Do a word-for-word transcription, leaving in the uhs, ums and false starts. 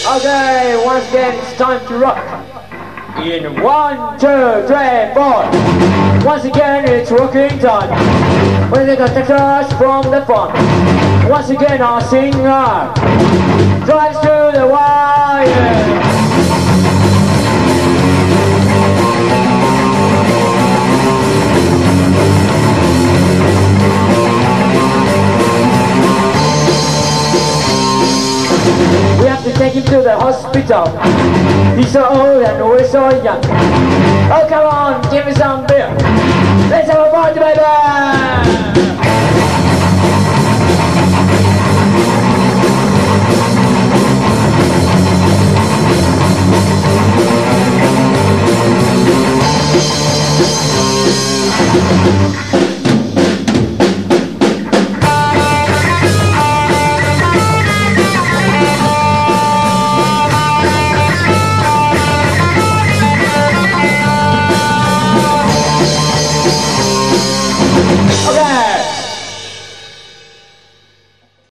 Okay, once again it's time to rock. In one, two, three, four. Once again it's rocking time. When they contact us from the front. Once again our singer drives through the wire. We have to take him to the hospital. He's so old and we're so young. Oh, come on, give me some beer. Let's have a party, baby! Okay.